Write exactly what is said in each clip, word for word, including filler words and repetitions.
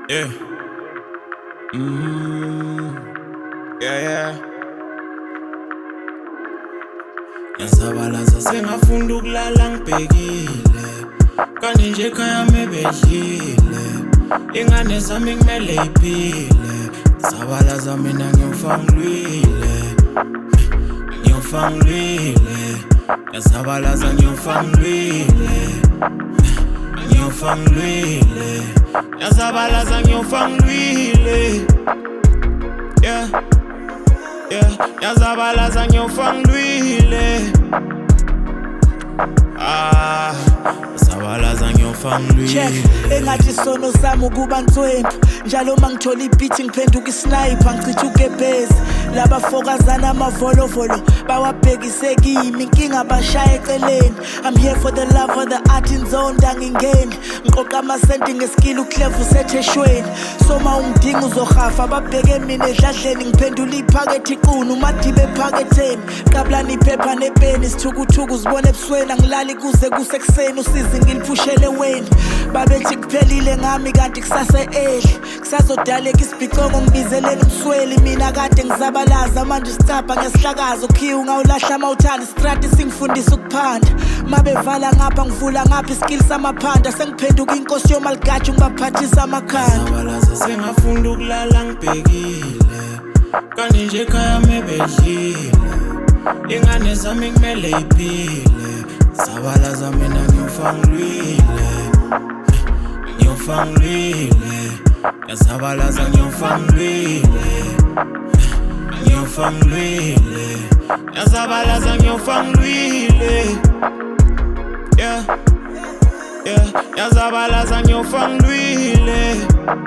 Yeah. Mm. Yeah, yeah. Ngiyazabalaza sengafunda ukulala ngibhekile, kanti nje ekhaya mebedlile, ingane zami kumele iphile. Ngiyazabalaza mina ngiyofa ngilwile, ngiyofa ngilwile. Ngiyazabalaza ngiyofa ngilwile, ngiyofa ngilwile. Ngiyazabalaza ngiyofa ngilwile. Yeah, yeah. Ngiyazabalaza ngiyofa ngilwile. Ah, ngiyazabalaza ngiyofa ngilwile. Check, engathi sono sami ukuba nswempu. Njalo mangithola ibhithi ngiphenduka isniper, ngichitha ugebhezi. Laba fokazana amavolovolo bawabhekise kimi, inkinga bashaya eceleni. I'm here for the love of the art in zone, angingeni. Ngiqoqa amasenti ngeskill uclever usetheshweni. Soma ungidinga uzohafa, babheke mina edladleni, ngiphendula iphakethe iqunu, umadibe ephaketheni. Qablani iphepha nepeni, sithukuthuku uzibone ebusweni, angilali kuze kusekuseni, usizi ngiliphushele weni. Babethi kuphelile ngami kanti kusase ehle, kusazodaleka isibhicongo ngibizeleni umsweli. Mina kade ngizabalaza manje sicapha ngesihlakazo, khiwu ngawulahla mawuthanda istrati singifundisa ukuphanda. Mabevala ngapha ngivula ngapha iskill samaphanda, sengiphenduka inkosi yomalgatsha ngibaphathisa amakhanda. Ngiyazabalaza sengafunda ukulala ngibhekile, kanti nje ekhaya mebedlile, ingane zami kumele iphile. Ngiyazabalaza mina ngiyofa ngilwile, ngiyofa ngilwile. Ngiyazabalaza ngiyofa ngilwile, ngiyofa ngilwile. Ngiyazabalaza ngiyofa ngilwile. Yeah, yeah. Ngiyazabalaza ngiyofa ngilwile.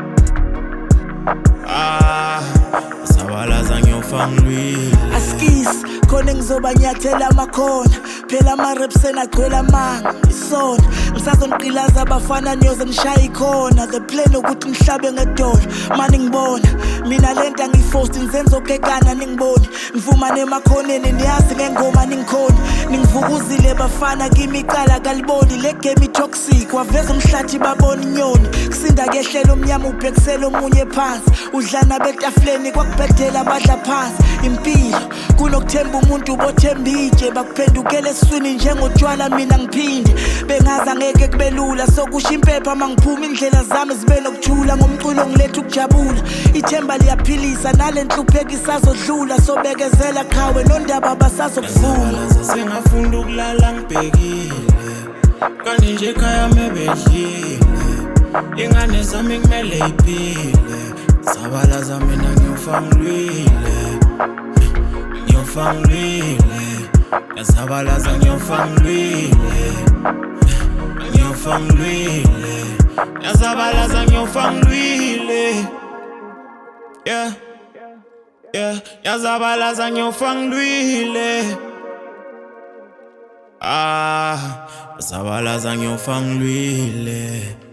Ah, ngiyazabalaza ngiyofa ngilwile. Askis, khona ngizoba nyathela amakhona, phela ama-raps enagcwela amanga isona. Ngisazongiqilaza abafana niyoze nishaya ikhona. The plan ukuthi ngihlabe ngedolo, mani ngibona mina lento angiyifosti, ngizenza okekana ningiboni. Ngivuma nemakhoneni niyazi ngengoma ningikhona. Ningivukuzile bafana kimi icala kaliboni, le game i-toxic waveza umhlathi babona inyoni. Kusinda kehlelo omnyama ubhekisela omunye phansi, udlana betafuleni kwakubhedela badla phansi. Impilo kunokuthemba umuntu bothemba itshe, bakuphendukele eswini njengotshwala mina ngiphinde. Bengaza ngeke kube lula, sokusho impepha mangiphuma indlela zami zibe nokuthula. Ngomculo ngiletha ukujabula, ithemba liyaphilisa nale nhlupheko isazodlula. Sobekezela qhawe nondaba basazokuvula. Ngiyazabalaza sengafunda ukulala ngibhekile, kanti nje ekhaya mebedlile, ingane zami kumele iphile. Ngiyazabalaza mina ngiyofa ngilwile, ngiyofa ngilwile. Ngiyazabalaza ngiyofa ngilwile, ngiyofa ngilwile. Ngiyazabalaza ngiyofa ngilwile. Yeah, yeah. Ngiyazabalaza ngiyofa ngilwile. Ah, ngiyazabalaza ngiyofa ngilwile.